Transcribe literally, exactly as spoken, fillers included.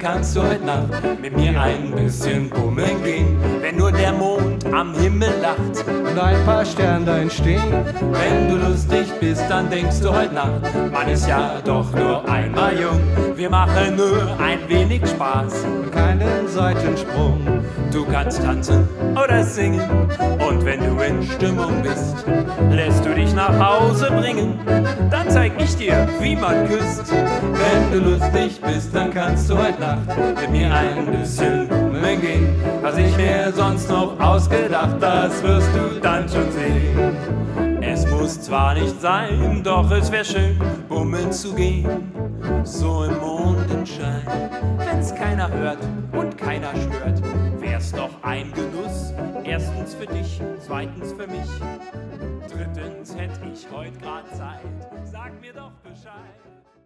kannst du heute Nacht mit mir ein bisschen bummeln gehen. Wenn nur der Mond am Himmel lacht und ein paar Sternlein stehen. Wenn du lustig bist, dann denkst du heute Nacht, man ist ja doch nur einmal jung. Wir machen nur ein wenig Spaß und keinen Seitensprung. Du kannst tanzen oder singen und wenn du in Stimmung bist, lässt du dich nach Hause bringen. Dann zeig ich dir, wie man küsst. Wenn du lustig bist, dann kannst du heute Nacht mit mir ein bisschen bummeln gehen. Was ich mir sonst noch ausgedacht, das wirst du dann schon sehen. Es muss zwar nicht sein, doch es wär schön, bummeln zu gehen, so im Mondenschein. Wenn's keiner hört und keiner stört, wär's doch ein Genuss. Erstens für dich, zweitens für mich, drittens hätt ich heut grad Zeit. Sag mir doch Bescheid.